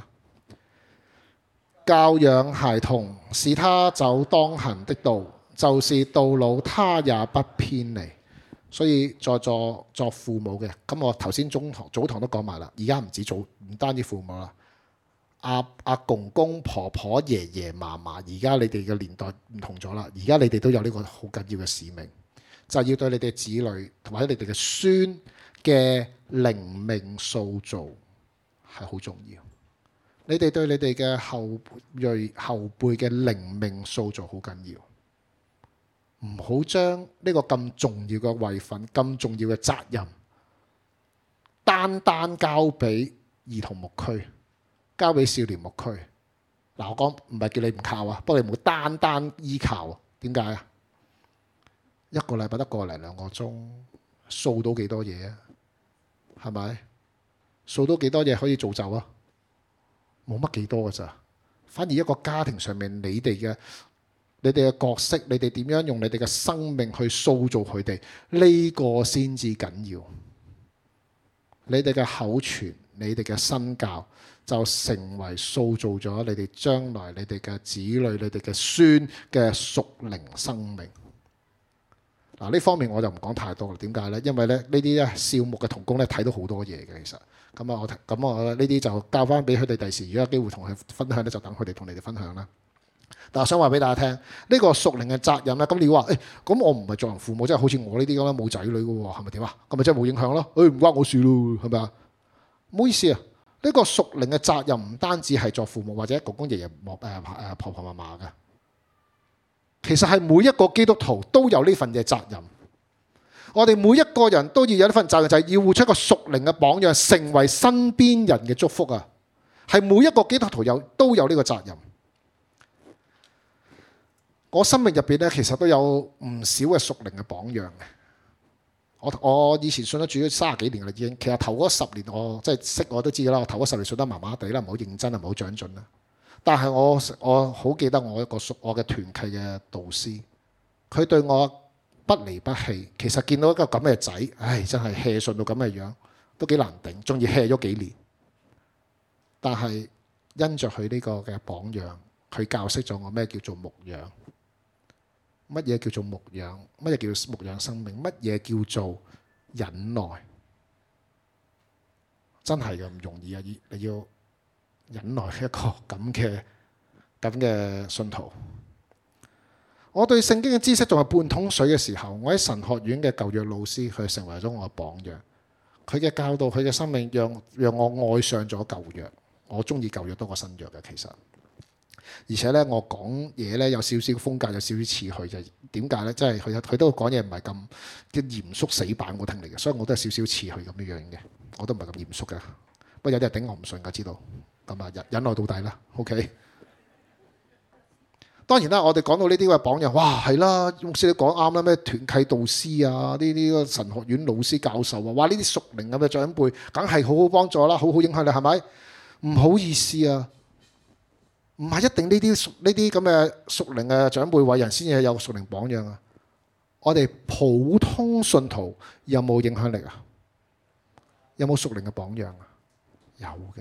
教養孩童，使他走當行的道，就是到老他也不偏離。所以在座作父母嘅，咁我頭先中堂早堂都講埋啦，而家唔止早，唔單止父母啦， 阿阿公公婆婆爺爺嫲嫲，而家你哋嘅年代唔同咗啦。而家你哋都有呢個好緊要嘅使命，就係要對你哋子女同埋你哋嘅孫嘅靈命塑造係好重要。你哋對你哋嘅後裔後輩嘅靈命塑造好緊要。唔好將呢個咁重要嘅位份、咁重要嘅責任，單單交俾兒童牧區。交俾少年牧區。嗱，我講唔係叫你唔靠啊，不過你唔好單單依靠啊。點解啊？一個禮拜得個零兩個鐘，掃到幾多嘢啊？係咪？掃到幾多嘢可以造就啊？冇乜幾多㗎咋。反而一個家庭上面，你哋嘅你哋嘅角色，你哋點樣用你哋嘅生命去塑造佢哋，呢個先至緊要。你哋嘅口傳，你哋嘅身教，就成為塑造咗你哋將來你哋嘅子女、你哋嘅孫嘅屬靈生命。嗱，呢方面我就唔講太多啦。點解呢？因為咧呢啲咧少牧嘅同工咧睇到好多嘢嘅，其實咁啊，我咁我呢啲就交翻俾佢哋第時，如果有機會同佢分享咧，就等佢哋同你哋分享啦。但係我想話俾大家聽，呢個屬靈嘅責任咧，咁你話誒，咁我唔係做人父母，即係好似我呢啲咁啦，冇仔女嘅喎，係咪點啊？咁咪真係冇影響咯？誒，唔關我事咯，係咪啊？唔好意思啊。呢個屬靈嘅責任唔單止係作父母或者公公爺爺婆誒誒婆婆嫲嫲嘅，其實係每一個基督徒都有呢份嘅責任。我哋每一個人都要有呢份責任，就係要活出一個屬靈嘅榜樣，成為身邊人嘅祝福啊！係每一個基督徒有都有呢個責任。我生命入邊咧，其實都有唔少嘅屬靈嘅榜樣嘅。我我以前信咗主三十幾年啦，已經。其實頭嗰十年我即係識我都知啦。我頭嗰十年信得麻麻地啦，唔好認真啊，唔好長進啦。但係我我好記得我一個屬我嘅團契嘅導師，佢對我不離不棄。其實見到一個咁嘅仔，唉，真係 hea 順到咁嘅樣，都幾難頂，仲要 hea 咗幾年。但係因着佢呢個嘅榜樣，佢教識咗我咩叫做牧養。乜嘢叫做牧養？乜嘢叫牧養生命？乜嘢叫做忍耐？真係嘅唔容易啊！你要忍耐一個咁嘅咁嘅信徒。我對聖經嘅知識仲係半桶水嘅時候，我喺神學院嘅舊約老師，佢成為咗我嘅榜樣。佢嘅教導，佢嘅生命讓，讓讓我愛上咗舊約。我中意舊約多過新約嘅，其實。而且咧，我講嘢咧有少少風格，有少少似佢就點解咧？即係佢佢都講嘢唔係咁啲嚴肅死板我聽嚟嘅，所以我都係少少似佢咁樣樣嘅。我都唔係咁嚴肅嘅，不過有啲人頂我唔順㗎，知道咁啊，忍忍耐到底啦。OK， 當然啦，我哋講到呢啲嘅榜樣，哇係啦，牧師你講啱啦，咩團契導師啊，呢啲神學院老師教授啊，哇呢啲屬靈咁嘅長輩，梗係好好幫助啦，好好影響你係咪？唔好意思啊。唔係一定呢啲呢啲咁嘅屬靈嘅長輩偉人先至有屬靈榜樣啊！我哋普通信徒有冇影響力啊？有冇屬靈嘅榜樣啊？有㗎。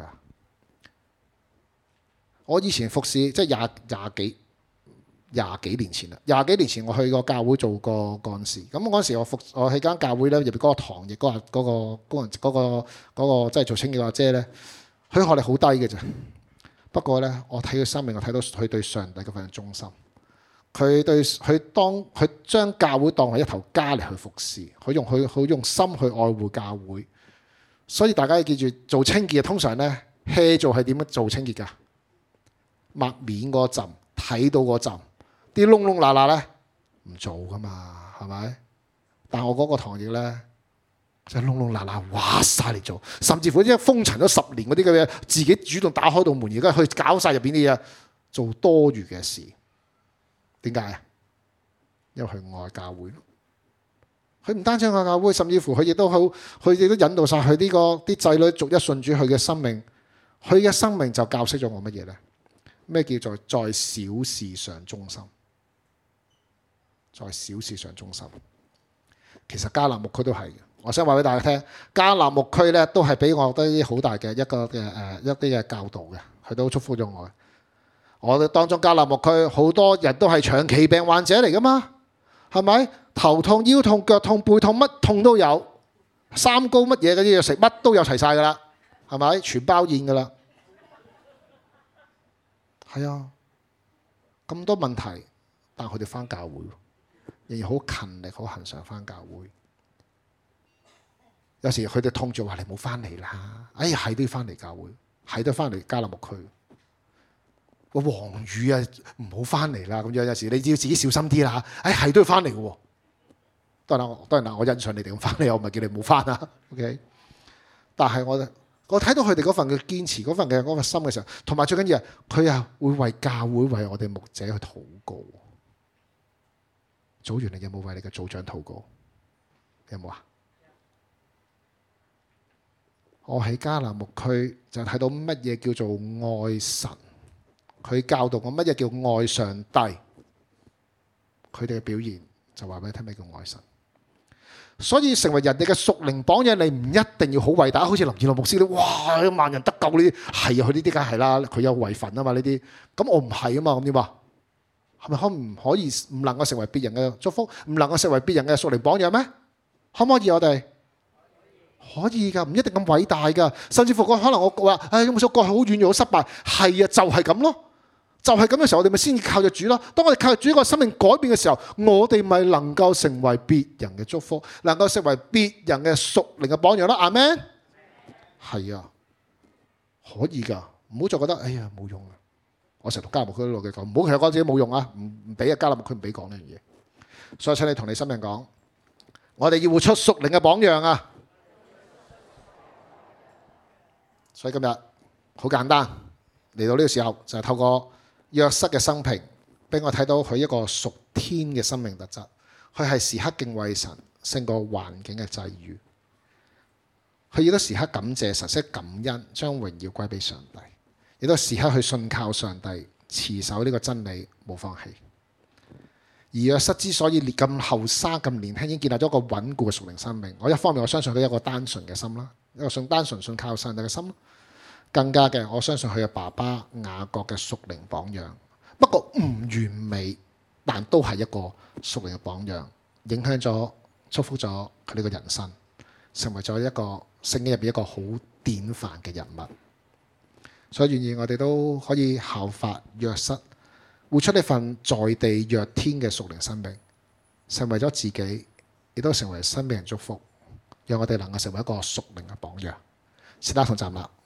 我以前服侍即係廿廿幾廿幾年前啦，廿幾年前我去過教會做過幹事。咁嗰陣時我服我喺間教會咧入邊嗰個堂亦嗰個嗰個工人嗰個嗰個即係做清潔阿姐咧，佢學歷好低嘅啫。不過咧，我睇佢生命，我睇到佢對上帝嗰份忠心。佢對佢當佢將教會當係一頭家嚟去服侍，佢用佢好用心去愛護教會。所以大家要記住，做清潔通常咧 hea 做係點樣做清潔㗎？抹面嗰陣，睇到嗰陣，啲窿窿罅罅咧唔做㗎嘛，係咪？但我嗰個堂亦咧。就窿窿罅罅挖晒嚟做，甚至乎啲封塵咗十年嗰啲咁嘅，自己主動打開道門，而家去搞晒入邊啲嘢，做多餘嘅事。點解啊？因為佢愛教會咯。佢唔單止愛教會，甚至乎佢亦都好，佢亦都引導晒佢呢個啲仔女逐一信主，佢嘅生命，佢嘅生命就教識咗我乜嘢咧？咩叫做在小事上忠心？在小事上忠心。其實迦南牧區都係嘅。我想話俾大家聽，迦南牧區咧都係俾我得啲好大嘅一個嘅誒一啲嘅教導嘅，佢都祝福咗我。我哋當中迦南牧區好多人都係長期病患者嚟噶嘛，係咪？頭痛、腰痛、腳痛、背痛，乜痛都有，三高乜嘢嗰啲嘢食，乜都有齊晒噶啦，係咪？全包宴噶啦。 係啊，咁多問題，但佢哋翻教會，仍然好勤力，好恆常翻教會。有時佢哋痛住話：你冇翻嚟啦！哎呀，係都要翻嚟教會，係都翻嚟迦勒木區。個黃雨啊，唔好翻嚟啦！咁樣有時你要自己小心啲啦。哎，係都要翻嚟嘅喎。當然啦，當然啦，我欣賞你哋咁翻嚟，我唔係叫你冇翻啦。OK，但係我我睇到佢哋嗰份嘅堅持，嗰份嘅嗰個心嘅時候，同埋最緊要係佢啊會為教會、為我哋牧者去禱告。組員，你有冇為你嘅組長禱告？有冇啊？我喺迦勒木區就睇到乜嘢叫做愛神，佢教導我乜嘢叫愛上帝，佢哋嘅表現就話俾你聽咩叫愛神。所以成為人哋嘅屬靈榜樣，你唔一定要好偉大，好似林以諾牧師咧，哇，萬人得救呢啲，係啊，佢呢啲梗係啦，佢有位份啊嘛呢啲，咁我唔係啊嘛，咁點啊？係咪可唔可以唔能夠成為別人嘅祝福，唔能夠成為別人嘅屬靈榜樣咩？可唔可以我哋？可以噶，唔一定咁偉大噶，甚至乎可能我話，唉，有冇錯？過去好軟弱、好失敗，係啊，就係咁咯，就係咁嘅時候，我哋咪先靠著主咯。當我哋靠著主一個生命改變嘅時候，我哋咪能夠成為別人嘅祝福，能夠成為別人嘅屬靈嘅榜樣咯。阿們，係啊，可以噶，唔好再覺得哎呀冇用啊！我成日讀迦勒木區嘅講，唔好其實講自己冇用啊，唔唔俾啊迦勒木區唔俾講呢樣嘢。所以請你同你生命講，我哋要活出屬靈嘅榜樣啊！所以今日好簡單，嚟到呢個時候就係透過約瑟嘅生平，俾我睇到佢一個屬天嘅生命特質。佢係時刻敬畏神，勝過環境嘅際遇。佢亦都時刻感謝神，識感恩，將榮耀歸俾上帝。亦都時刻去信靠上帝，持守呢個真理，冇放棄。而約瑟之所以咁後生、咁年輕，已經建立咗一個穩固嘅屬靈生命。我一方面我相信佢有一個單純嘅心啦，一個信單純信靠上帝嘅心。更加嘅，我相信佢嘅爸爸雅各嘅屬靈榜樣。不過唔完美，但都係一個屬靈嘅榜樣，影響咗、祝福咗佢呢個人生，成為咗一個聖經入邊一個好典範嘅人物。所以願意我哋都可以效法約瑟，活出呢份在地若天嘅屬靈生命，成為咗自己，亦都成為身邊人祝福，讓我哋能夠成為一個屬靈嘅榜樣。先得同站立。